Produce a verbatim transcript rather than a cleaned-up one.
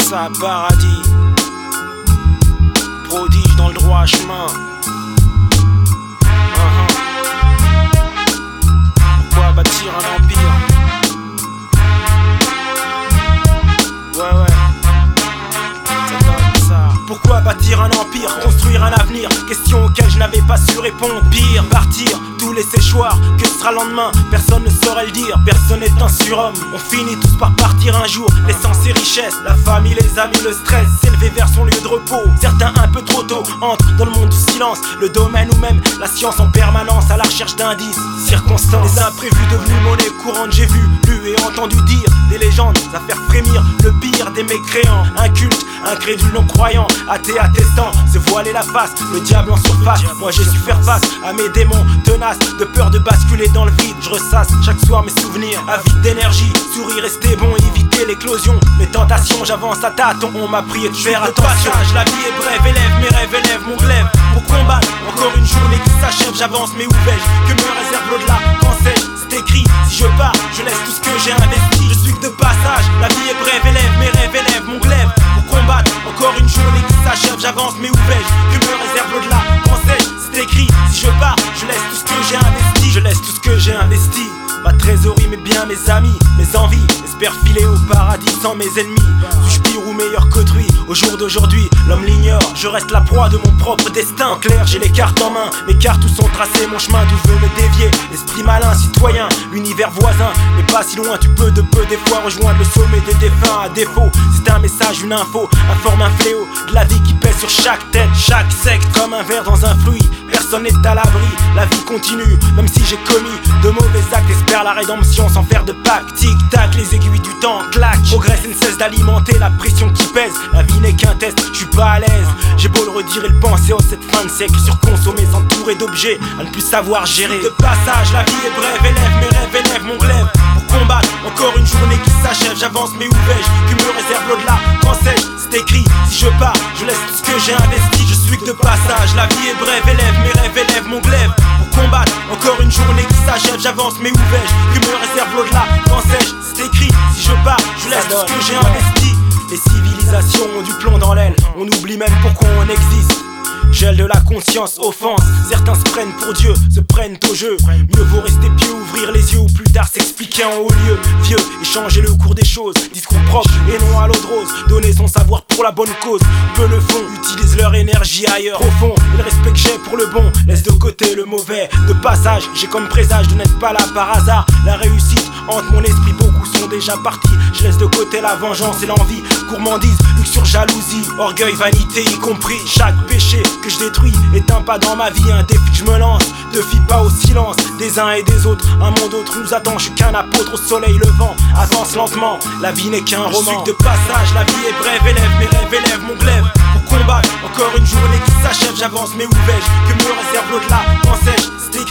ça, paradis. Prodige dans le droit chemin. Uh-huh. Pourquoi bâtir un empire? Ouais, ouais. Ça donne ça. Pourquoi bâtir un empire? Construire un avenir? Question auquel je n'avais pas su répondre. Pire, partir, tout laisser choir. Que sera le lendemain? Personne ne saurait le dire. Personne n'est un surhomme. On finit tous par partir un jour, laissant ses richesses, la famille, les amis, le stress, s'élever vers son lieu de repos. Certains un peu trop tôt entrent dans le monde du silence, le domaine ou même la science en permanence, à la recherche d'indices, circonstances. Les imprévus devenus monnaie courante. J'ai vu, lu et entendu dire des légendes à faire frémir le pire des mécréants. Inculte, incrédule, non-croyant, athée attestant, se voiler la face, le diable en surface. Moi j'ai su faire face à mes démons tenaces, de peur de basculer dans le vide. Je ressasse chaque soir mes souvenirs, avide d'énergie, sourire, rester bon, éviter l'éclosion. Mes tentations, j'avance à tâtons, on m'a prié de faire attention. Passage, la vie est brève, élève mes rêves, élève mon glaive. Pour combattre, encore une journée qui s'achève, j'avance, mais où vais-je? Que me réserve l'au-delà? Quand sais-je? C'est écrit, si je pars, je laisse tout ce que j'ai investi. Je suis que de passage, la vie est brève, élève mes rêves, élève mon glaive. Pour combattre, encore une journée qui s'achève, j'avance, mais où vais-je? Que me réserve l'au-delà? Quand sais-je? C'est écrit, si je pars, je laisse tout ce que j'ai investi. Je laisse tout ce que j'ai investi. Ma trésorerie, mais bien mes amis, mes envies. Espère filer au paradis sans mes ennemis. Suis-je pire ou meilleur qu'autrui? Au jour d'aujourd'hui, l'homme l'ignore. Je reste la proie de mon propre destin. En clair, j'ai les cartes en main. Mes cartes où sont tracées, mon chemin d'où veut me dévier. L'esprit malin, citoyen, l'univers voisin. Mais pas si loin, tu peux de peu des fois rejoindre le sommet des défunts. À défaut, c'est un message, une info, informe un fléau de la vie qui pèse sur chaque tête, chaque secte. Comme un verre dans un fruit, personne n'est à l'abri. La vie continue, même si j'ai commis de mauvais actes. Espère la rédemption sans faire de pacte. Tic-tac, les aiguilles du temps claquent. Progresse et ne cesse d'alimenter la pression qui pèse. La vie n'est qu'un test, je suis pas à l'aise. J'ai beau le redire et le penser, oh cette fin de siècle surconsommé, entouré d'objets à ne plus savoir gérer. De passage, la vie est brève, élève mes rêves, élève mon glaive. Pour combattre, encore une journée qui s'achève, j'avance, mais où vais-je? Que me réserve l'au-delà? Quand sais-je? C'est écrit, si je pars, je laisse tout ce que j'ai investi. Je suis que de passage, la vie est brève, élève mes rêves, élève mon glaive. Pour combattre, encore une journée qui s'achève, j'avance, mais où vais-je? Que me réserve l'au-delà? Quand sais-je? C'est écrit, si je pars, je laisse tout ce que j'ai investi. Les civilisations ont du plomb dans l'aile, on oublie même pourquoi on existe. Gel de la conscience, offense. Certains se prennent pour Dieu, se prennent au jeu. Mieux vaut rester pieux, ouvrir les yeux ou plus tard s'expliquer en haut lieu. Vieux, échanger le cours des choses. Discours propre et non à l'eau de rose. Donner son savoir pour la bonne cause. Peu le font, utilisent leur énergie ailleurs. Profond, et le respect que j'ai pour le bon laisse de côté le mauvais. De passage, j'ai comme présage de n'être pas là par hasard. La réussite hante mon esprit, beaucoup sont déjà partis. Je laisse de côté la vengeance et l'envie. Gourmandise, luxure, jalousie, orgueil, vanité y compris. Chaque péché que je détruis est un pas dans ma vie, un défi que je me lance. Ne fie pas au silence des uns et des autres. Un monde autre nous attend, je suis qu'un apôtre au soleil levant. Avance lentement, la vie n'est qu'un roman. Je suis que de passage, la vie est brève, élève mes rêves, élève mon glaive. Pour combattre, encore une journée qui s'achève, j'avance, mais où vais-je? Que me réserve l'au-delà? Quand sais-je? C'est